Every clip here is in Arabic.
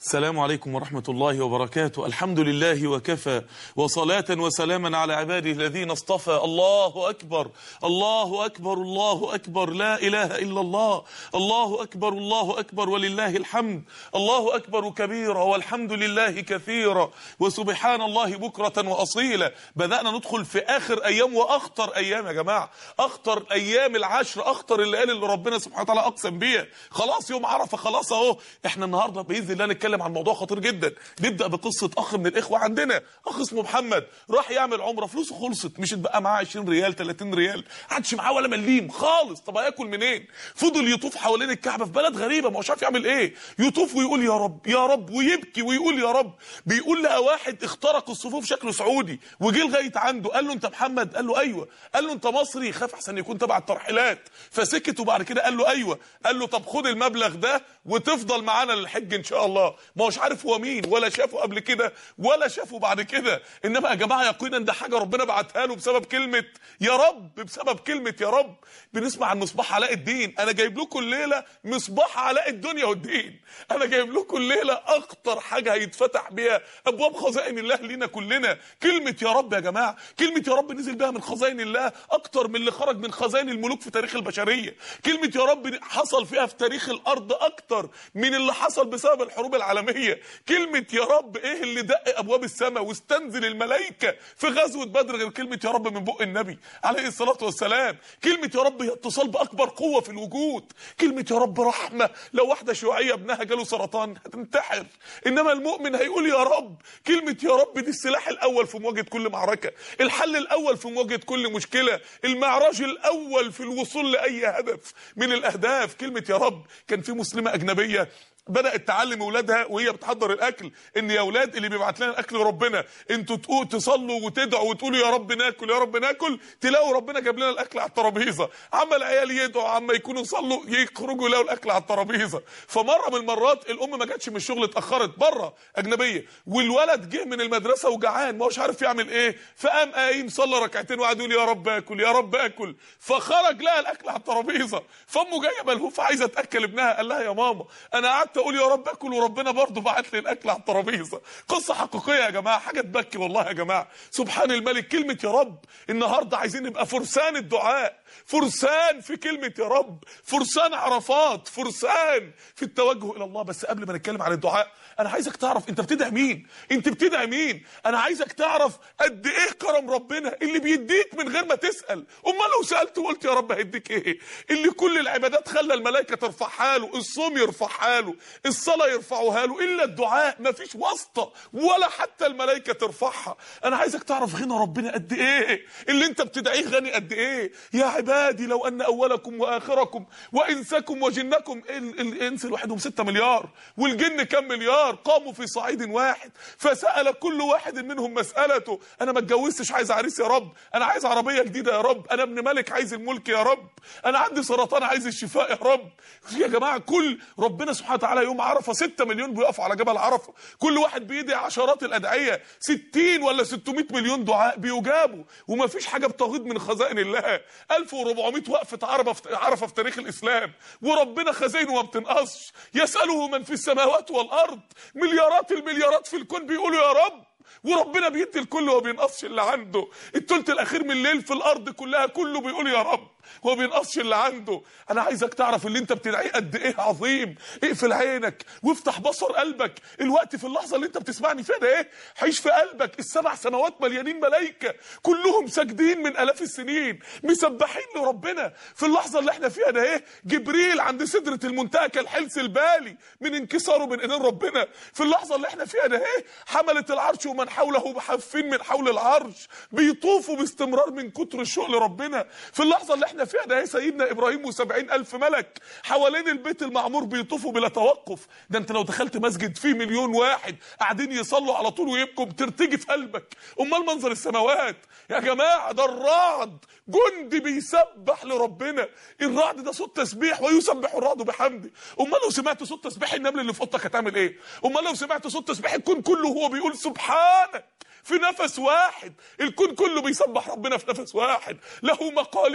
السلام عليكم ورحمة الله وبركاته. الحمد لله وكفى، وصلاة وسلاما على عباده الذين اصطفى. الله أكبر الله أكبر الله أكبر، لا إله إلا الله. الله أكبر الله أكبر ولله الحمد. الله أكبر كبيرا والحمد لله كثيرا وسبحان الله بكرة وأصيلا. بدأنا ندخل في آخر أيام وأخطر أيام يا جماعة، أخطر أيام العشر، أخطر الليالي اللي ربنا سبحانه وتعالى أقسم بيها. خلاص يوم عرفة، خلاص أهو. إحنا النهاردة بإذن الله نتكلم عن موضوع خطير جدا. نبدأ بقصة أخ من الإخوة عندنا، أخ اسمه محمد، راح يعمل عمرة، فلوسه خلصت، مش اتبقى معاه 20 ريال 30 ريال، عادش معاه ولا مليم خالص. طب هياكل منين؟ فضل يطوف حوالين الكعبة في بلد غريبة ما هوش عارف يعمل إيه، يطوف ويقول يا رب يا رب ويبكي ويقول يا رب. بيقول لقى واحد اخترق الصفوف شكله سعودي وجه لغاية عنده، قال له أنت محمد؟ قال له أيوه. قال له أنت مصري؟ خاف أحسن يكون تبع الترحيلات، فسكت. وبعد كده قال له أيوه. قال له طب خد المبلغ ده وتفضل معانا للحج إن شاء الله. ما هوش عارف هو مين، ولا شافه قبل كده ولا شافه بعد كده، انما يا جماعه يقينا ده حاجه ربنا بعتها له بسبب كلمه يا رب، بسبب كلمه يا رب. بنسمع عن مصباح علاء الدين، انا جايب لكم الليله مصباح علاء الدنيا والدين. انا جايب لكم الليله اكتر حاجه هيتفتح بيها ابواب خزائن الله لينا كلنا، كلمه يا رب. يا جماعه كلمه يا رب نزل بها من خزائن الله اكتر من اللي خرج من خزائن الملوك في تاريخ البشريه. كلمه يا رب حصل فيها في تاريخ الارض اكتر من اللي حصل بسبب الحروب العالميه. كلمة يا رب ايه اللي دق ابواب السماء واستنزل الملائكة في غزوة بدر غير كلمة يا رب من بق النبي عليه الصلاة والسلام. كلمة يا رب هي اتصال باكبر قوة في الوجود. كلمة يا رب رحمة، لو واحدة شيوعية ابنها جاله سرطان هتنتحر، انما المؤمن هيقول يا رب. كلمة يا رب دي السلاح الاول في مواجهة كل معركة، الحل الاول في مواجهة كل مشكلة، المعراج الاول في الوصول لاي هدف من الاهداف. كلمة يا رب. كان في مسلمة اجنبية بدأت تعلم اولادها وهي بتحضر الاكل ان يا اولاد اللي بيبعت لنا الاكل ربنا، انتوا تقولوا تصلوا وتدعوا وتقولوا يا رب ناكل يا رب ناكل، تلاقوا ربنا جاب لنا الاكل على الترابيزه. عم العيال يدعوا، عم يكونوا يصلوا يخرجوا يلاقوا الاكل على الترابيزه. فمره من المرات الام ما جاتش من الشغل، اتاخرت بره اجنبيه، والولد جه من المدرسه وجعان ما هوش عارف يعمل ايه، فقام قايم صلى ركعتين وقعد يقول يا رب اكل يا رب اكل. فخرج لقى الاكل على الترابيزه، فامه جايه ملهوفه عايزه تاكل ابنها. قال لها يا ماما انا قعدت اقول يا رب اكل وربنا برضه بعت لي الاكل على الترابيزه. قصه حقيقيه يا جماعه، حاجه تبكي والله يا جماعه. سبحان الملك. كلمه يا رب النهارده عايزين نبقى فرسان الدعاء، فرسان في كلمه يا رب، فرسان عرفات، فرسان في التوجه الى الله. بس قبل ما نتكلم عن الدعاء انا عايزك تعرف انت بتدعي مين، انت بتدعي مين. انا عايزك تعرف قد ايه كرم ربنا اللي بيديك من غير ما تسال. امال لو سالت وقلت يا رب هيديك ايه؟ اللي كل العبادات خلى الملائكه ترفعها له، الصوم يرفعها له، الصلاه يرفعوها له، الا الدعاء مفيش واسطه ولا حتى الملائكه ترفعها. انا عايزك تعرف غنى ربنا قد ايه، اللي انت بتدعيه غني قد ايه. يا عبادي لو ان اولكم واخركم وانسكم وجنكم، الانس لوحدهم 6 مليار والجن كم مليار، قاموا في صعيد واحد فسأل كل واحد منهم مسألته. انا ما اتجوزتش عايز عريس يا رب، انا عايز عربيه جديده يا رب، انا ابن ملك عايز الملك يا رب، انا عندي سرطان عايز الشفاء يا رب. يا جماعه كل ربنا سبحانه وتعالى يوم عرفه 6 مليون بيقفوا على جبل عرفه، كل واحد بيدعي عشرات الادعيه، 60 ولا 600 مليون دعاء بيجابوا، وما فيش حاجه بتغيض من خزائن الله. 1400 وقفه عرفه في تاريخ الاسلام، وربنا خزائنه ما بتنقصش. يساله من في السماوات والارض، مليارات المليارات في الكون بيقولوا يا رب، وربنا بيدي الكل وما بينقصش اللي عنده. الثلث الاخير من الليل في الارض كلها كله بيقول يا رب وما بينقصش اللي عنده. انا عايزك تعرف اللي انت بتدعيه قد ايه عظيم. اقفل عينك وافتح بصر قلبك الوقت في اللحظه اللي انت بتسمعني فيها ده. ايه عيش في قلبك ال7 سماوات مليانين ملائكه كلهم ساجدين من الاف السنين مسبحين لربنا. في اللحظه اللي احنا فيها ده ايه جبريل عند سدره المنتهى كالحلس البالي من انكساره من ايدين ربنا. في اللحظه اللي احنا فيها ده ايه حمله العرش ومن حوله بحافين من حول العرش بيطوفوا باستمرار من كتر الشوق لربنا. في اللحظه اللي احنا فيها ده سيدنا ابراهيم و70,000 ملك حوالين البيت المعمور بيطوفوا بلا توقف. ده انت لو دخلت مسجد فيه 1,000,000 واحد قاعدين يصلوا على طول ويبكوا بترتجي في قلبك. امال منظر السماوات يا جماعه ده الرعد جندي بيسبح لربنا. الرعد ده صوت تسبيح ويسبح الرعد بحمده. امال لو سمعت صوت تسبيح النمل اللي في اوضتك هتعمل ايه؟ امال لو سمعت صوت تسبيح الكون كله وهو بيقول سبحانك في نفس واحد. الكون كله بيسبح ربنا في نفس واحد. له مقاليد السماوات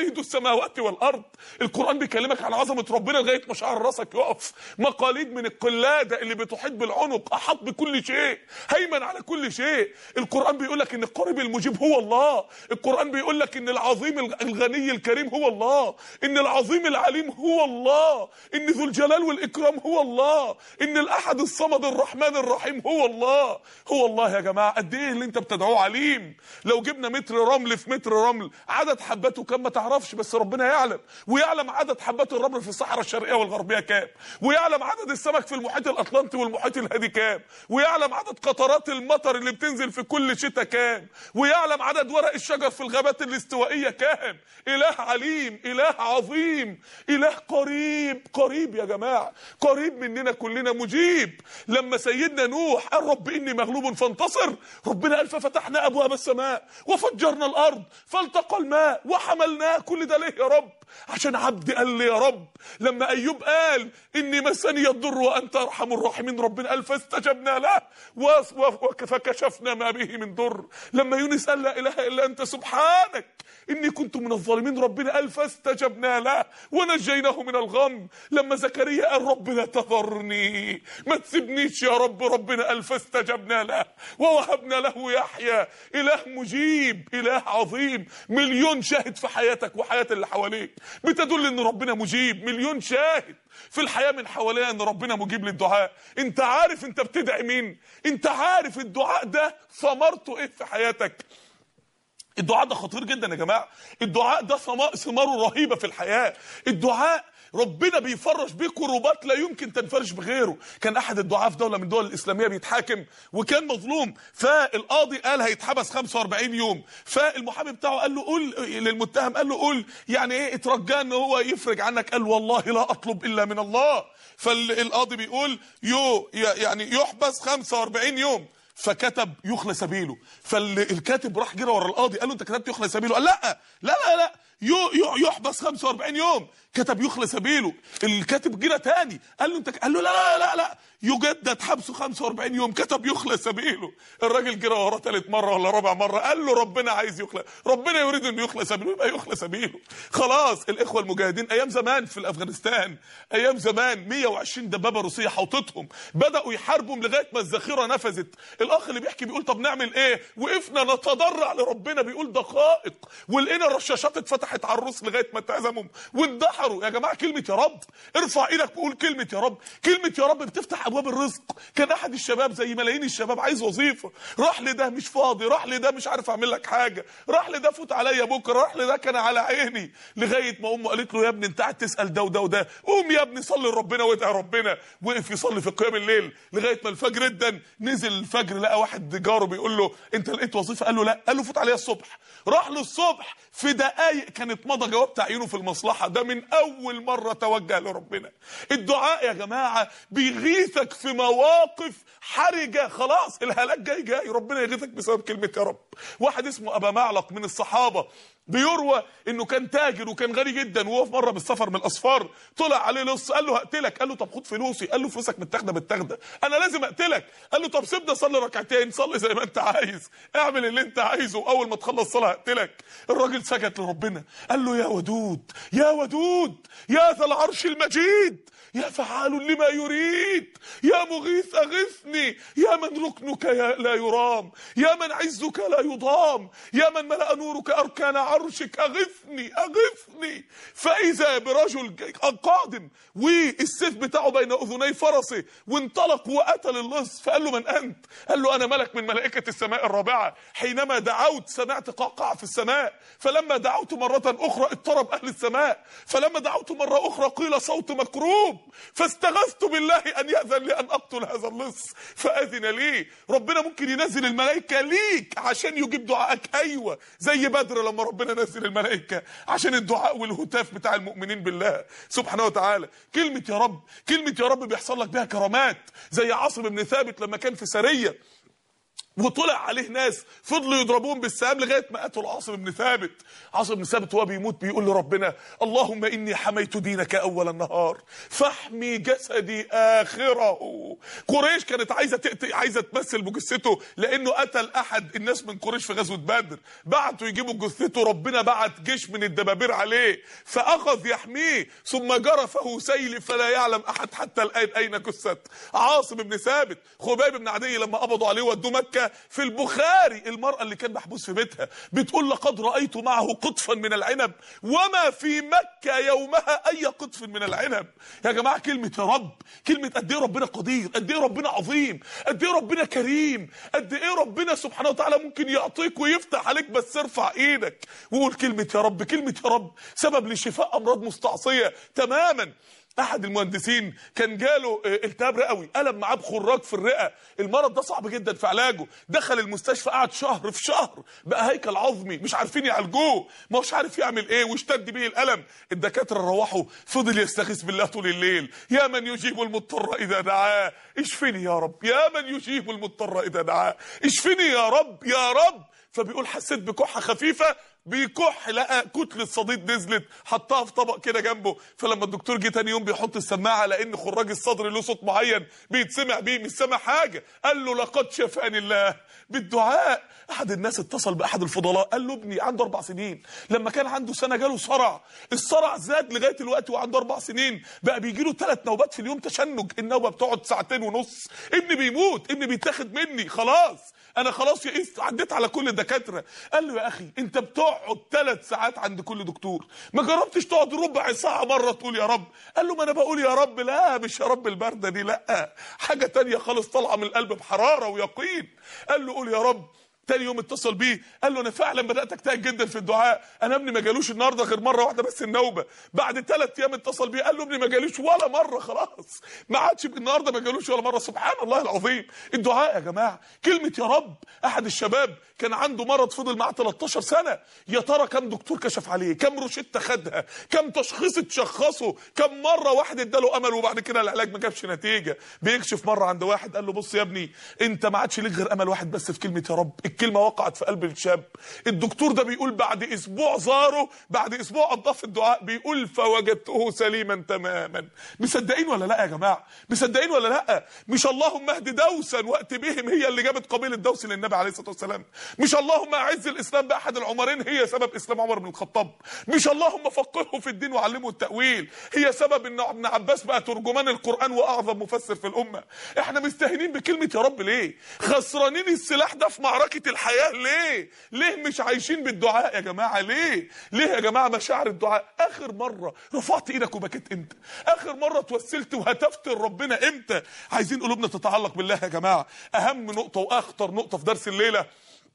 السماوات والارض. القران بيكلمك عن عظمه ربنا لغايه ما شعر راسك يقف. مقاليد من القلاده اللي بتحيط بالعنق، احاط بكل شيء، هيمن على كل شيء. القران بيقول لك ان القريب المجيب هو الله. القران بيقول لك ان العظيم الغني الكريم هو الله، ان العظيم العليم هو الله، ان ذو الجلال والاكرام هو الله، ان الاحد الصمد الرحمن الرحيم هو الله. هو الله يا جماعه. قد ايه اللي انت بتدعوه عليم. لو جبنا متر رمل في متر رمل عدد حباته كام ما تعرفش، بس ربنا يعلم. ويعلم عدد حبات الرمل في الصحراء الشرقيه والغربيه كام، ويعلم عدد السمك في المحيط الاطلنطي والمحيط الهادي كام، ويعلم عدد قطرات المطر اللي بتنزل في كل شتاء كام، ويعلم عدد ورق الشجر في الغابات الاستوائيه كام. اله عليم، اله عظيم، اله قريب. قريب يا جماعه، قريب مننا كلنا، مجيب. لما سيدنا نوح قال رب اني مغلوب فانتصر، ربنا قال ففتحنا ابواب السماء وفجرنا الارض فالتقى الماء وحملناه. كل ده ليه يا رب؟ عشان عبد قال لي يا رب. لما ايوب قال اني مسني الضر وانت ارحم الراحمين، ربنا قال فاستجبنا له فكشفنا ما به من ضر. لما يونس قال لا اله الا انت سبحانك اني كنت من الظالمين، ربنا قال فاستجبنا له ونجيناه من الغم. لما زكريا قال رب لا تذرني، ما تسيبنيش يا رب، ربنا قال فاستجبنا له ووهبنا له يحيى. اله مجيب، اله عظيم. مليون شاهد في حياتك وحياه اللي حواليك بتدل ان ربنا مجيب. مليون شاهد في الحياه من حوالينا ان ربنا مجيب للدعاء. انت عارف انت بتدعي مين؟ انت عارف الدعاء ده ثمرته ايه في حياتك؟ الدعاء ده خطير جدا يا جماعه. الدعاء ده ثماره رهيبه في الحياه. الدعاء ربنا بيفرج بيه كروبات لا يمكن تنفرج بغيره. كان احد الدعاة في دوله من الدول الاسلاميه بيتحاكم وكان مظلوم، فالقاضي قال هيتحبس 45 يوم. فالمحامي بتاعه قال له قول للمتهم، قال له قول يعني ايه اترجاه ان هو يفرج عنك. قال والله لا اطلب الا من الله. فالقاضي بيقول يعني يحبس 45 يوم. فكتب يخلى سبيله. فالكاتب راح جرى ورا القاضي قال له انت كتبت يخلى سبيله؟ قال لا لا لا لا يحبس 45 يوم. كتب يخلى سبيله. الكاتب جرى تاني قال له انت، قال له لا لا لا لا يجدد حبسه 45 يوم. كتب يخلى سبيله. الراجل جرى وراه ثالث مره ولا رابع مره قال له ربنا عايز يخلى، ربنا يريد انه يخلى سبيله، يبقى يخلى سبيله. خلاص. الاخوه المجاهدين ايام زمان في افغانستان، ايام زمان 120 دبابه روسيه حوطتهم، بداوا يحاربوا لغايه ما الذخيره نفذت. الاخ اللي بيحكي بيقول طب نعمل ايه؟ وقفنا نتضرع لربنا. بيقول دقائق ولقينا الرشاشات اتفتحت على الروس لغايه ما اتهزموا واندحروا. يا جماعه كلمه يا رب، ارفع ايدك وقول كلمه يا رب. كلمه يا رب بتفتح ابواب الرزق. كان احد الشباب زي ملايين الشباب عايز وظيفه، راح لده مش فاضي، راح لده مش عارف اعمل لك حاجه، راح لده فوت عليا بكره، راح لده كان على عيني، لغايه ما امه قالت له يا ابني انت قاعد تسال ده وده وده، قوم يا ابني صلي لربنا وادعي ربنا. وقف يصلي في قيام الليل لغايه ما الفجر ادن. نزل الفجر لقى واحد جاره بيقول له انت لقيت وظيفه؟ قال له لا. قال له فوت عليا الصبح. راح له الصبح في دقايق كانت مضى جواب تعيينه في المصلحه. ده من اول مره توجه لربنا. الدعاء يا جماعه بيغيثك في مواقف حرجه، خلاص الهلاك جاي ربنا يغيثك بسبب كلمه يا رب. واحد اسمه ابا معلق من الصحابه بيروى انه كان تاجر وكان غني جدا، وهو في مره بالسفر من الاسفار طلع عليه لص قال له هقتلك. قال له طب خد فلوسي. قال له فلوسك متاخده انا لازم اقتلك. قال له طب سيبني اصلي ركعتين، صلي زي ما انت عايز، اعمل اللي انت عايزه، واول ما تخلص صلاه هقتلك. الراجل سجد لربنا قال له يا ودود يا ودود يا ذا العرش المجيد يا فعال لما يريد يا مغيث اغثني يا من ركنك لا يرام يا من عزك لا يضام يا من ملأ نورك اركان عرشك اغثني. فاذا برجل قادم والسيف بتاعه بين اذني فرسه وانطلق وقتل اللص. فقال له من انت؟ قال له انا ملك من ملائكه السماء الرابعه، حينما دعوت سمعت قعقع في السماء، فلما دعوت مره اخرى اضطرب اهل السماء، فلما دعوت مره اخرى قيل صوت مكروب، فاستغثت بالله ان ياذن لي ان اقتل هذا اللص فاذن لي. ربنا ممكن ينزل الملائكه ليك عشان يجيب دعائك. ايوه زي بدر لما ربنا نزل الملائكه عشان الدعاء والهتاف بتاع المؤمنين بالله سبحانه وتعالى. كلمه يا رب بيحصل لك بها كرامات، زي عاصم بن ثابت لما كان في سريه وطلع عليه ناس فضلوا يضربوهم بالسهام لغايه ما قتلوا عاصم بن ثابت. عاصم بن ثابت وهو بيموت بيقول لربنا: اللهم اني حميت دينك اول النهار فاحمي جسدي اخره. قريش كانت عايزه تمثل بجثته لانه قتل احد الناس من قريش في غزوه بدر، بعتوا يجيبوا جثته، ربنا بعت جيش من الدبابير عليه فاخذ يحميه، ثم جرفه سيل فلا يعلم احد حتى الان اين جثه عاصم بن ثابت. خبيب بن عدي لما قبضوا عليه ودوه مكه، في البخاري المرأة اللي كان محبوس في بيتها بتقول: لقد رأيت معه قطفا من العنب وما في مكة يومها أي قطف من العنب. يا جماعة كلمة يا رب، كلمة قد ايه ربنا قدير، قد ايه ربنا عظيم، قد ايه ربنا كريم، قد ايه ربنا سبحانه وتعالى ممكن يعطيك ويفتح عليك، بس ارفع ايدك وقول كلمة يا رب. كلمة يا رب سبب لشفاء أمراض مستعصية تماما. احد المهندسين كان جاله التهاب رئوي، قلب معاه بخراج في الرئه، المرض ده صعب جدا في علاجه، دخل المستشفى قعد شهر، في شهر بقى هيكل عظمي مش عارفين يعالجوه، ما هوش عارف يعمل ايه واشتد بيه الالم. الدكاتره روحوا، فضل يستغيث بالله طول الليل: يا من يجيب المضطر اذا دعاه اشفني يا رب، يا من يجيب المضطر اذا دعاه اشفني يا رب يا رب. فبيقول: حسيت بكحه خفيفه، بيكح لقى كتله صديد نزلت، حطها في طبق كده جنبه. فلما الدكتور جه تاني يوم بيحط السماعه لان خراج الصدر له صوت معين بيتسمع بيه، مش سامع حاجه، قال له: لقد شفاني الله بالدعاء. احد الناس اتصل باحد الفضلاء قال له: ابني عنده 4 سنين، لما كان عنده سنه جاله صرع، الصرع زاد لغايه الوقت وعنده 4 سنين بقى بيجي له 3 نوبات في اليوم تشنج، النوبه بتقعد 2.5 ساعات، ابني بيموت، ابني بيتاخد مني، خلاص انا خلاص يئست، عديت على كل الدكاتره. قال له: يا اخي انت بتقعد 3 ساعات عند كل دكتور، ما جربتش تقعد ربع ساعه مره تقول يا رب؟ قال له: ما انا بقول يا رب. لا مش يا رب البرده دي، لا حاجه تانية خالص طالعه من القلب بحراره ويقين. قال له: قول يا رب. تاني يوم اتصل بيه قال له: انا فعلا بدات اجتهد جدا في الدعاء، انا ابني ما جالوش النهارده غير مره واحده بس النوبه. بعد 3 ايام اتصل بيه قال له: ابني ما جالوش ولا مره، خلاص ما عادش النهارده ما جالوش ولا مره. سبحان الله العظيم. الدعاء يا جماعه كلمه يا رب. احد الشباب كان عنده مرض فضل معاه 13 سنه، يا ترى كم دكتور كشف عليه، كم روشته خدها، كم تشخيص اتشخصه، كم مره واحد اداله امل وبعد كده العلاج ما جابش نتيجه. بيكشف مره عند واحد قال له: بص يا ابني انت ما عادش ليك غير امل واحد بس في كلمه يا رب. الكلمه وقعت في قلب الشاب. الدكتور ده بيقول بعد اسبوع زاره، بعد اسبوع اضاف الدعاء، بيقول: فوجدته سليما تماما. مصدقين ولا لا يا جماعه؟ مصدقين ولا لا؟ مش اللهم اهد دوسا وات بهم هي اللي جابت قبيله دوس للنبي عليه الصلاه والسلام؟ مش اللهم اعز الاسلام باحد العمرين هي سبب اسلام عمر بن الخطاب؟ مش اللهم فقهه في الدين وعلمه التاويل هي سبب ان ابن عباس بقى ترجمان القران واعظم مفسر في الامه؟ احنا مستهينين بكلمه يا رب ليه؟ خسرانين السلاح ده في معركه الحياه ليه؟ ليه مش عايشين بالدعاء يا جماعه؟ ليه يا جماعه مشاعر الدعاء؟ اخر مره رفعت ايدك وبكيت امتى؟ اخر مره توسلت وهتفت لربنا امتى؟ عايزين قلوبنا تتعلق بالله يا جماعه. اهم نقطه واخطر نقطه في درس الليله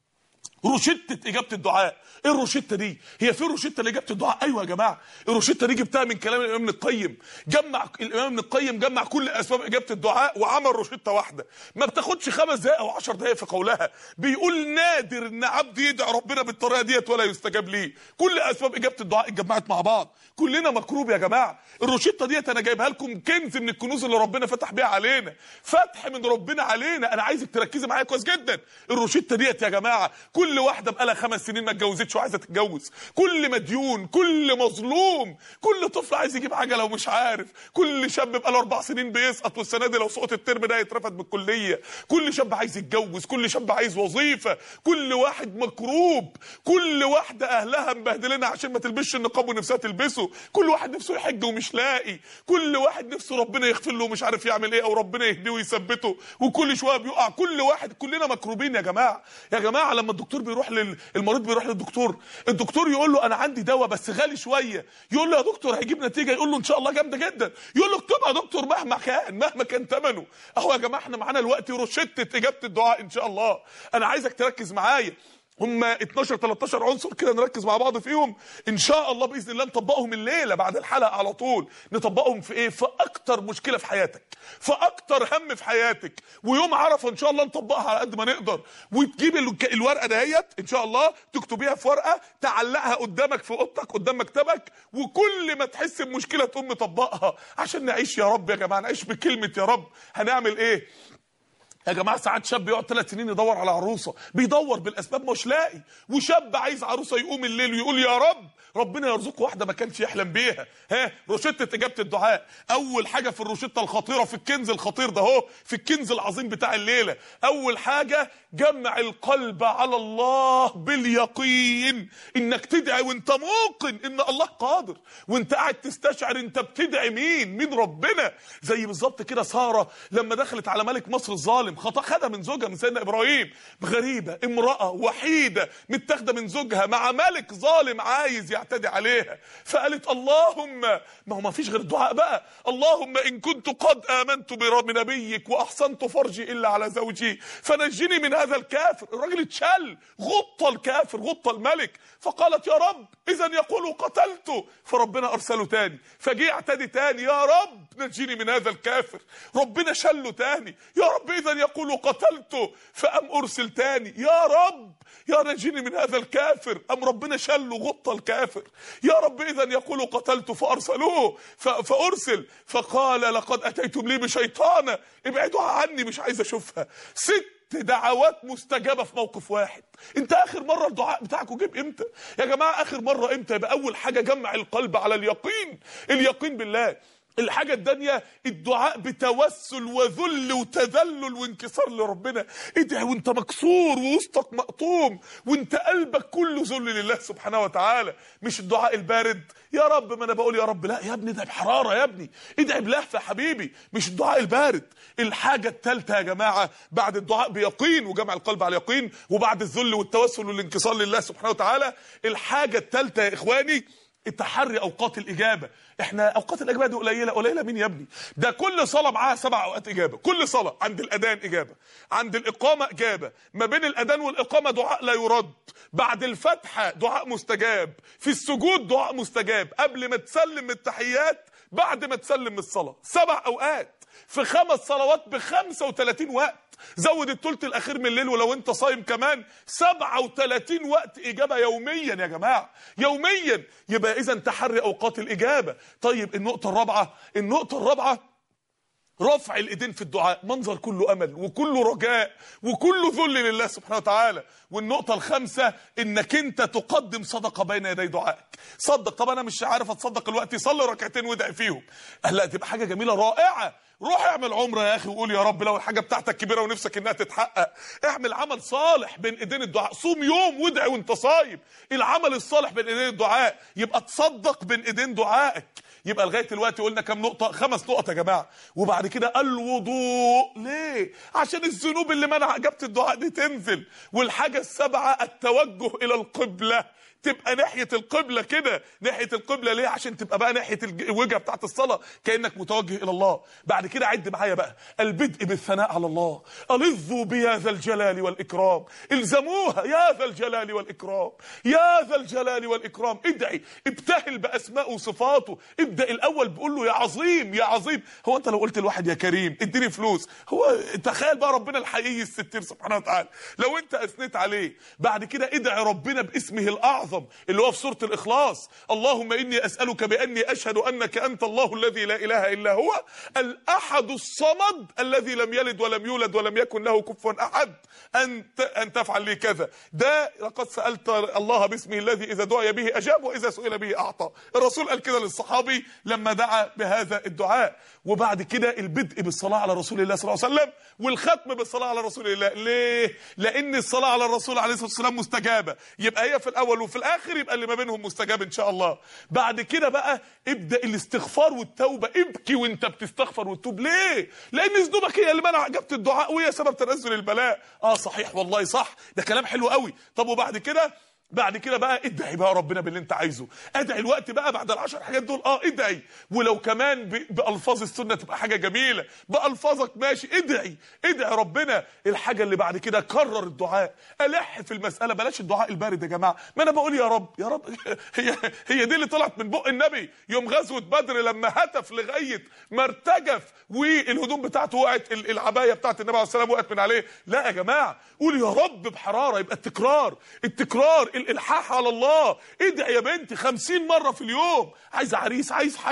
روشتة إجابة الدعاء. إيه الروشتة دي؟ هي في روشتة لإجابة الدعاء؟ أيوة يا جماعة، الروشتة دي جبتها من كلام الإمام ابن القيم. الإمام ابن القيم جمع كل أسباب إجابة الدعاء وعمل روشتة واحدة ما بتاخدش 5 دقائق أو 10 دقائق في قولها. بيقول: نادر إن عبد يدعي ربنا بالطريقة ديت ولا يستجاب ليه. كل أسباب إجابة الدعاء اتجمعت مع بعض، كلنا مكروب يا جماعة. الروشتة ديت أنا جايبها لكم كنز من الكنوز اللي ربنا فتح بيها علينا، فتح من ربنا علينا. أنا عايزك تركزي معايا كويس جدا. الروشتة ديت يا جماعة كل واحده بقالها 5 سنين ما اتجوزتش وعايزه تتجوز، كل مديون، كل مظلوم، كل طفل عايز يجيب عجله ومش عارف، كل شاب بقاله 4 سنين بيسقط والسنه دي لو سقط الترم ده يترفد من الكليه، كل شاب عايز يتجوز، كل شاب عايز وظيفه، كل واحد مكروب، كل واحده اهلها مبهدلينها عشان ما تلبسش النقاب ونفسها تلبسه، كل واحد نفسه يحج ومش لاقي، كل واحد نفسه ربنا يغفر له ومش عارف يعمل ايه او ربنا يهديه ويثبته وكل شويه بيقع. كل واحد، كلنا مكروبين يا جماعه. يا جماعه لما الدكتور بيروح المريض بيروح للدكتور، الدكتور يقول له: انا عندي دواء بس غالي شويه، يقول له: يا دكتور هيجيب نتيجه؟ يقول له: ان شاء الله جامده جدا. يقول له: اكتبها يا دكتور مهما كان ثمنه. اهو يا جماعه احنا معانا الوقت روشته اجابه الدعاء ان شاء الله. انا عايزك تركز معايا، هم 12 13 عنصر كده نركز مع بعض فيهم ان شاء الله باذن الله، نطبقهم الليله بعد الحلقه على طول. نطبقهم في ايه؟ في اكتر مشكله في حياتك، في اكتر هم في حياتك، ويوم عرفه ان شاء الله نطبقها على قد ما نقدر. وتجيب الورقه دهيت ان شاء الله تكتبيها في ورقه تعلقها قدامك في اوضتك قدام مكتبك، وكل ما تحس بمشكله تقوم مطبقها عشان نعيش يا رب يا جماعه، نعيش بكلمه يا رب. هنعمل ايه؟ يا جماعه ساعات شاب يقعد 3 سنين يدور على عروسه، بيدور بالاسباب مش لاقي، وشاب عايز عروسه يقوم الليل ويقول يا رب ربنا يرزقه واحده ما كانش يحلم بيها. روشته اجابه الدعاء، اول حاجه في الروشته الخطيره، في الكنز الخطير ده اهو، في الكنز العظيم بتاع الليله، اول حاجه جمع القلب على الله باليقين، انك تدعي وانت موقن ان الله قادر، وانت قاعد تستشعر انت بتدعي مين ربنا. زي بالظبط كده ساره لما دخلت على ملك مصر الظالم، خدها من زوجها من سيدنا ابراهيم، غريبه، امراه وحيده متاخده من زوجها مع ملك ظالم عايز يعتدي عليها، فقالت اللهم، ما هو ما فيش غير الدعاء بقى، اللهم ان كنت قد امنت بنبيك واحسنت فرجي الا على زوجي فنجني من هذا الكافر. الراجل اتشل، غطى الكافر، غطى الملك، فقالت يا رب اذا يقول قتلته، فربنا ارسله تاني، فجي اعتدي تاني، يا رب نجيني من هذا الكافر، ربنا شله تاني، يا رب اذا يقول قتلته، فام ارسل تاني، يا رب يا نجيني من هذا الكافر، ام ربنا شله غطى الكافر، يا رب اذا يقول قتلته، فارسلوه فارسل، فقال لقد اتيتم لي بشيطانه، ابعدوها عني مش عايز اشوفها. 6 دعوات مستجابه في موقف واحد. انت اخر مره الدعاء بتاعكم جيب امتى يا جماعه؟ اخر مره امتى؟ يبقى اول حاجه جمع القلب على اليقين، اليقين بالله. الحاجة الثانية الدعاء بتوسل وذل وتذلل وانكسار لربنا، ادعي وانت مكسور ووسطك مقطوم وانت قلبك كله ذل لله سبحانه وتعالى، مش الدعاء البارد يا رب ما انا بقول يا رب، لا يا ابني ده بحرارة، يا ابني ادعي بلهفة يا حبيبي، مش الدعاء البارد. الحاجة الثالثة يا جماعة بعد الدعاء بيقين وجمع القلب على يقين، وبعد الذل والتوسل والانكسار لله سبحانه وتعالى، الحاجة الثالثة يا اخواني التحري اوقات الاجابه. احنا اوقات الاجابه دي قليله مين يا ابني؟ ده كل صلاه معاها 7 اوقات اجابه، كل صلاه عند الاذان اجابه، عند الاقامه اجابه، ما بين الاذان والاقامه دعاء لا يرد، بعد الفتحه دعاء مستجاب، في السجود دعاء مستجاب، قبل ما تسلم التحيات، بعد ما تسلم الصلاه، 7 اوقات في 5 صلوات ب 35 وقت، زود الثلث الاخير من الليل ولو انت صايم كمان 37 وقت اجابه يوميا يا جماعه، يوميا. يبقى اذا تحري اوقات الاجابه. طيب النقطه الرابعه رفع الايدين في الدعاء، منظر كله امل وكله رجاء وكله ذل لله سبحانه وتعالى. والنقطه الخامسه انك انت تقدم صدقه بين يدي دعائك، صدق. طب انا مش عارف اتصدق الوقت، صلي ركعتين وادعي فيهم، لا تبقى حاجه جميله رائعه. روح اعمل عمره يا اخي وقول يا رب لو الحاجه بتاعتك كبيره ونفسك انها تتحقق، اعمل عمل صالح بين ايدين الدعاء، صوم يوم وادعي وانت صايم، العمل الصالح بين ايدين الدعاء، يبقى تصدق بين ايدين دعائك. يبقى لغايه دلوقتي قلنا كام نقطه؟ 5 نقط يا جماعه. وبعد كده الوضوء، ليه؟ عشان الذنوب اللي منع اجابه الدعاء دي تنزل. والحاجه السابعه التوجه الى القبله، تبقى ناحيه القبله كده، ناحيه القبله ليه؟ عشان تبقى بقى ناحيه الوجهه بتاعت الصلاه كانك متوجه الى الله. بعد كده عد معايا بقى البدء بالثناء على الله، الظوا بيا ذا الجلال والاكرام، الزموها يا ذا الجلال والاكرام، يا ذا الجلال والاكرام. ادعي، ابتهل باسمائه وصفاته، ابدا الاول بقول له يا عظيم يا عظيم. هو انت لو قلت لواحد يا كريم اديني فلوس، هو تخيل بقى ربنا الحقيقي الستير سبحانه وتعالى لو انت اثنيت عليه. بعد كده ادعي ربنا باسمه الاعظم اللي هو في سورة الإخلاص، اللهم إني أسألك بأني أشهد أنك أنت الله الذي لا إله إلا هو الأحد الصمد الذي لم يلد ولم يولد ولم يكن له كفوا أحد أن تفعل لي كذا. ده لقد سألت الله باسمه الذي إذا دعي به أجاب وإذا سئل به أعطى. الرسول قال كده للصحابي لما دعا بهذا الدعاء. وبعد كده البدء بالصلاة على رسول الله صلى الله عليه وسلم والختم بالصلاة على رسول الله. ليه؟ لأن الصلاة على الرسول عليه الصلاة والسلام مستجابة، يبقى هي في الأول وفي الآخر يبقى اللي ما بينهم مستجاب إن شاء الله. بعد كده بقى ابدأ الاستغفار والتوبة، ابكي وانت بتستغفر وتتوب. ليه؟ لأن ذنوبك هي اللي منع إجابة الدعاء وهي سبب تنزل البلاء. صحيح والله صح، ده كلام حلو قوي. طب وبعد كده بقى ادعي بقى ربنا باللي انت عايزه، ادعي الوقت بقى بعد ال10 حاجات دول. ادعي، ولو كمان بألفاظ السنة تبقى حاجة جميلة، بألفاظك ماشي، ادعي ربنا. الحاجة اللي بعد كده كرر الدعاء، ألح في المسألة، بلاش الدعاء البارد يا جماعة. ما انا بقول يا رب يا رب هي دي اللي طلعت من بق النبي يوم غزوة بدر لما هتف لغاية ما ارتجف والهدوم بتاعته وقعت، العباية بتاعت النبي عليه السلام وقعت من عليه. لا يا جماعة، قول يا رب بحرارة. يبقى التكرار الالحاح على الله. ادعي يا بنتي 50 مره في اليوم، عايز عريس، عايز حاجه،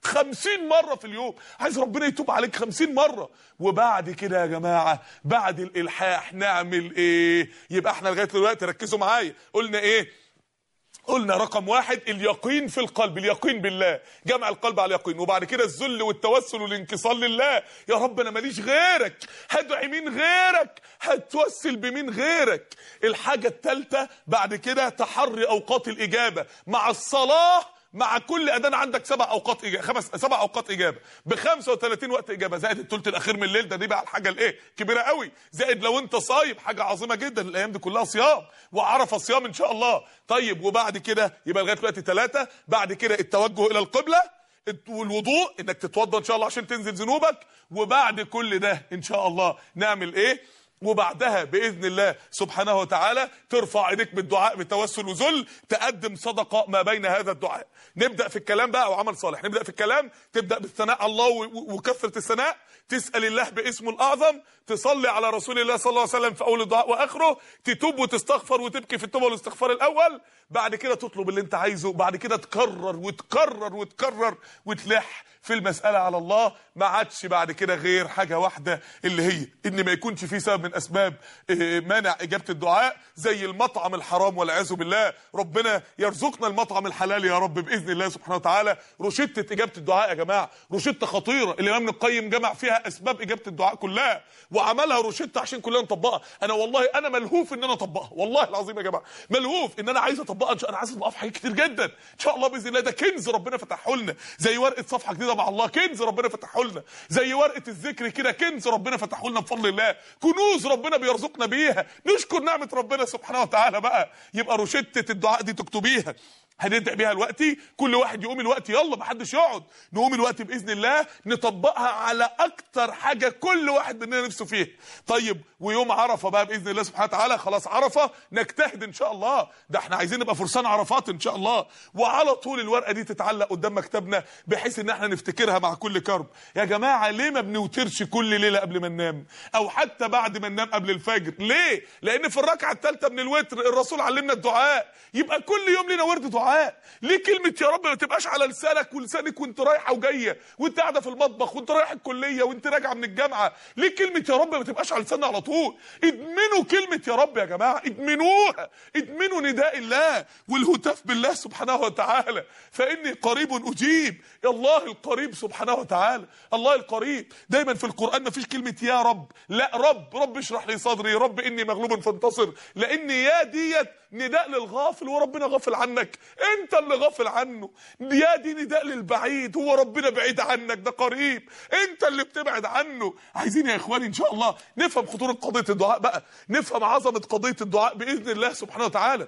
50 مرة في اليوم، عايز ربنا يتوب عليك 50 مرة. وبعد كده يا جماعة بعد الإلحاح نعمل ايه؟ يبقى احنا لغاية دلوقتي ركزوا معايا قلنا ايه؟ قلنا رقم واحد اليقين في القلب، اليقين بالله، جمع القلب على اليقين. وبعد كده الذل والتوسل والانكسار لله، يا رب انا ماليش غيرك، هدعي مين غيرك، هتوسل بمين غيرك. الحاجة الثالثة بعد كده تحري اوقات الاجابة مع الصلاة، مع كل اذان عندك 7 اوقات اجابه، 7 اوقات اجابه ب 35 وقت اجابه، زائد الثلث الاخير من الليل، دي بقى الحاجه الايه كبيره قوي، زائد لو انت صايم حاجه عظيمه جدا، الايام دي كلها صيام وعرفه صيام ان شاء الله. طيب وبعد كده يبقى لغايه دلوقتي 3. بعد كده التوجه الى القبله والوضوء، انك تتوضا ان شاء الله عشان تنزل ذنوبك. وبعد كل ده ان شاء الله نعمل ايه؟ وبعدها باذن الله سبحانه وتعالى ترفع ايديك بالدعاء بتوسل وذل، تقدم صدقه ما بين هذا الدعاء. نبدا في الكلام بقى وعمل صالح. نبدا في الكلام، تبدا بالثناء على الله وكثره الثناء، تسال الله باسمه الاعظم، تصلي على رسول الله صلى الله عليه وسلم في اول الدعاء واخره، تتوب وتستغفر وتبكي في التوبه والاستغفار الاول. بعد كده تطلب اللي انت عايزه، بعد كده تكرر وتكرر وتكرر وتلح في المسألة على الله. ما عادش بعد كده غير حاجة واحدة، اللي هي ان ما يكونش في سبب من اسباب مانع اجابة الدعاء، زي المطعم الحرام والعياذ بالله. ربنا يرزقنا المطعم الحلال يا رب باذن الله سبحانه وتعالى. روشتة اجابة الدعاء يا جماعة روشتة خطيرة، الامام ابن القيم جمع فيها اسباب اجابة الدعاء كلها وعملها روشتة عشان كلنا نطبقها. انا والله انا ملهوف ان انا اطبقها، والله العظيم يا جماعة ملهوف ان انا عايز اطبقها. انا عايز اطبقها في حاجات كتير جدا ان شاء الله باذن الله. ده كنز ربنا فتحه لنا، زي ورقة صفحة جديدة مع الله، كنز ربنا فتحه لنا، زي ورقة الذكر كده، كنز ربنا فتحه لنا بفضل الله، كنوز ربنا بيرزقنا بيها. نشكر نعمة ربنا سبحانه وتعالى بقى. يبقى روشتة الدعاء دي تكتبيها، هندعي بيها الوقت، كل واحد يقوم الوقت، يلا محدش يقعد، نقوم الوقت باذن الله نطبقها على اكتر حاجه كل واحد مننا نفسه فيها. طيب ويوم عرفه بقى باذن الله سبحانه وتعالى، خلاص عرفه نجتهد ان شاء الله، ده احنا عايزين نبقى فرسان عرفات ان شاء الله. وعلى طول الورقه دي تتعلق قدام مكتبنا بحيث ان احنا نفتكرها مع كل كرب. يا جماعه ليه ما بنوترش كل ليله قبل ما ننام، او حتى بعد ما ننام قبل الفجر؟ ليه؟ لان في الركعه الثالثه من الوتر الرسول علمنا الدعاء، يبقى كل يوم لنا ورد دعاء. ليه كلمه يا رب ما تبقاش على لسانك ولسانك وانت رايحه وجايه، وانت قاعده في المطبخ، وانت رايح الكليه، وانت راجعه من الجامعه؟ ليه كلمه يا رب ما تبقاش على لساننا على طول؟ ادمنوا كلمه يا رب يا جماعه، ادمنوها، ادمنوا نداء الله والهتاف بالله سبحانه وتعالى، فاني قريب اجيب. الله القريب سبحانه وتعالى، الله القريب. دايما في القران ما فيش كلمه يا رب، لا رب اشرح لي صدري، رب اني مغلوب فانتصر، لان يا ديت نداء للغافل وربنا غافل عنك، انت اللي غافل عنه. يا دي نداء للبعيد، هو ربنا بعيد عنك، ده قريب، انت اللي بتبعد عنه. عايزين يا اخواني ان شاء الله نفهم خطورة قضية الدعاء بقى، نفهم عظمة قضية الدعاء باذن الله سبحانه وتعالى،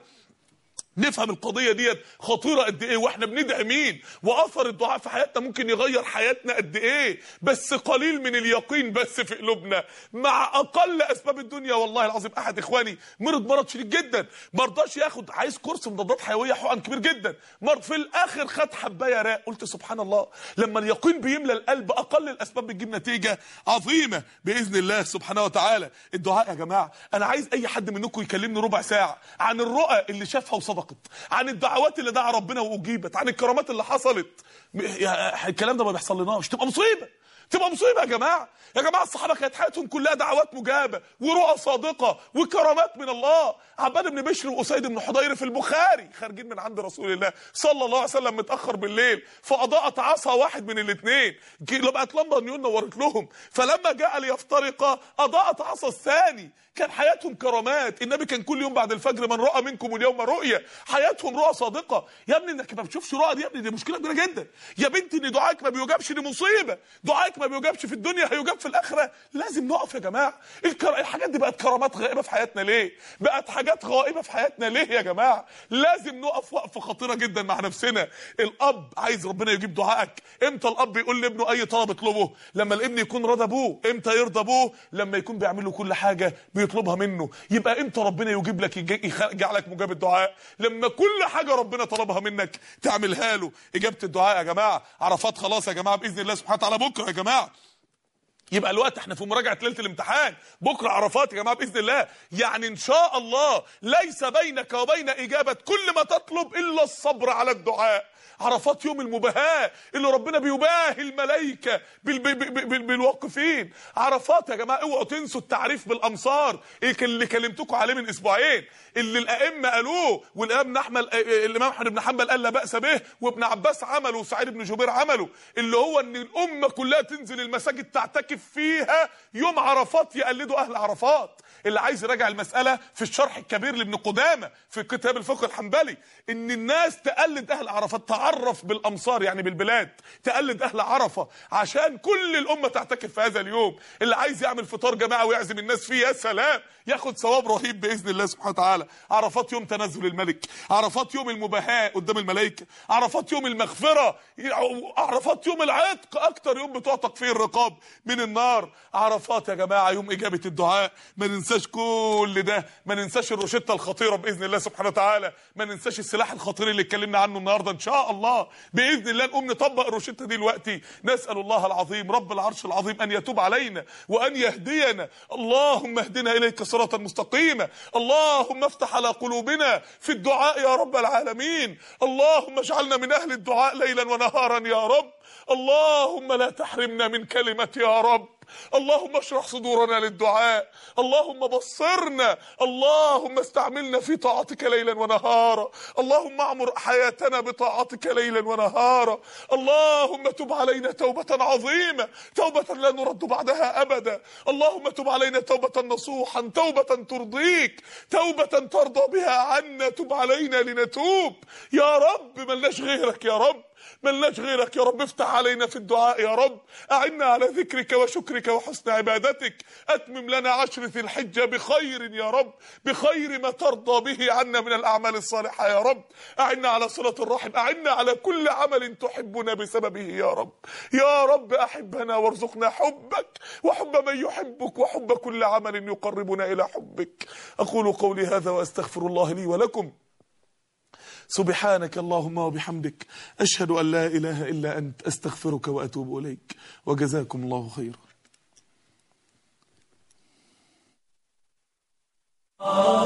نفهم القضية ديت خطيرة قد ايه، واحنا بندعي مين، واثر الدعاء في حياتنا ممكن يغير حياتنا قد ايه. بس قليل من اليقين بس في قلوبنا مع اقل اسباب الدنيا. والله العظيم احد اخواني مرض شديد جدا، ما رضاش ياخد، عايز كورس مضادات حيويه، حقن كبير جدا، مرض، في الاخر خد حبايه راق. قلت سبحان الله، لما اليقين بيملى القلب اقل الاسباب بتجيب نتيجه عظيمه باذن الله سبحانه وتعالى. الدعاء يا جماعه، انا عايز اي حد منكم يكلمني ربع ساعه عن الرؤى اللي شافها وصدقت، عن الدعوات اللي دعا ربنا واجيبت، عن الكرامات اللي حصلت. الكلام ده ما بيحصل لناش، تبقى مصيبه، تبقى مصيبه يا جماعه. يا جماعه الصحابه كانت حياتهم كلها دعوات مجابه ورؤى صادقه وكرامات من الله. عباد بن بشر واسيد بن حضير في البخاري خارجين من عند رسول الله صلى الله عليه وسلم متاخر بالليل، فاضاءت عصا واحد من الاثنين، بقت لمبه نيون نورت لهم، فلما جاء ليفترق اضاءت عصا الثاني. كان حياتهم كرامات. النبي كان كل يوم بعد الفجر من رأى منكم اليوم رؤيا، حياتهم رؤى صادقه. يا ابني انك ما بتشوفش رؤى دي يا ابني دي مشكله كبيره جدا. يا بنتي ان دعائك ما بيجابش دي مصيبه، دعائك ما بيجابش في الدنيا هيجاب في الاخره. لازم نقف يا جماعه. الحاجات دي بقت كرامات غائبه في حياتنا ليه؟ بقت حاجات غائبه في حياتنا ليه يا جماعه؟ لازم نقف وقفه خطيره جدا مع نفسنا. الاب عايز ربنا يجيب دعائك. امتى الاب يقول لابنه اي طلب اطلبه؟ لما الابن يكون راضي ابوه. امتى يرضى ابوه؟ لما يكون بيعمل له كل حاجه بيطلبها منه. يبقى امتى ربنا يجيب لك، يجعلك مجاب الدعاء؟ لما كل حاجه ربنا طلبها منك تعملها له. اجابه الدعاء يا جماعه، عرفات خلاص يا جماعه باذن الله سبحانه وتعالى بكره يا جماعه. يبقى الوقت احنا في مراجعه ليله الامتحان، بكره عرفات يا جماعه باذن الله. يعني ان شاء الله ليس بينك وبين اجابه كل ما تطلب الا الصبر على الدعاء. عرفات يوم المباهاة اللي ربنا بيباهي الملائكة بالواقفين. عرفات يا جماعة اوعوا تنسوا التعريف بالامصار اللي كلمتكم عليه من اسبوعين، اللي الائمة قالوه، والامام احمد بن حنبل قال لا بأس به، وابن عباس عمله، وسعيد بن جبير عمله، اللي هو ان الامة كلها تنزل المساجد تعتكف فيها يوم عرفات، يقلدوا اهل عرفات. اللي عايز يراجع المسألة في الشرح الكبير لابن قدامة في كتاب الفقه الحنبلي، ان الناس تقلد اهل عرفات، تعرف بالامصار يعني بالبلاد، تقلد اهل عرفة عشان كل الامة تعتكف في هذا اليوم. اللي عايز يعمل فطار جماعة ويعزم الناس فيه، يا سلام، ياخد ثواب رهيب باذن الله سبحانه وتعالى. عرفات يوم تنزل الملك، عرفات يوم المباهاة قدام الملائكة، عرفات يوم المغفرة، عرفات يوم العتق، اكتر يوم بتعتق فيه الرقاب من النار. عرفات يا جماعة يوم اجابة الدعاء. ما ننساش كل ده، ما ننساش الروشتة الخطيرة باذن الله سبحانه وتعالى، ما ننساش السلاح الخطير اللي اتكلمنا عنه النهارده. ان شاء الله باذن الله نقوم نطبق الروشتة دي دلوقتي. نسأل الله العظيم رب العرش العظيم ان يتوب علينا وان يهدينا. اللهم اهدنا اليك صراطا مستقيما. اللهم افتح على قلوبنا في الدعاء يا رب العالمين. اللهم اجعلنا من اهل الدعاء ليلا ونهارا يا رب. اللهم لا تحرمنا من كلمة يا رب. اللهم اشرح صدورنا للدعاء. اللهم بصرنا. اللهم استعملنا في طاعتك ليلا ونهارا. اللهم اعمر حياتنا بطاعتك ليلا ونهارا. اللهم تب علينا توبة عظيمة، توبة لا نرد بعدها ابدا. اللهم تب علينا توبة نصوحا، توبة ترضيك، توبة ترضى بها عنا. تب علينا لنتوب يا رب. ملناش غيرك يا رب، ملناش غيرك يا رب. افتح علينا في الدعاء يا رب. اعنا على ذكرك وشكرك وحسن عبادتك. اتمم لنا عشر ذي الحجة بخير يا رب، بخير ما ترضى به عنا من الاعمال الصالحة يا رب. اعنا على صلة الرحم، اعنا على كل عمل تحبنا بسببه يا رب. يا رب احبنا وارزقنا حبك وحب من يحبك وحب كل عمل يقربنا الى حبك. اقول قولي هذا واستغفر الله لي ولكم. سبحانك اللهم وبحمدك، أشهد أن لا إله إلا أنت، أستغفرك وأتوب إليك، وجزاكم الله خيرا.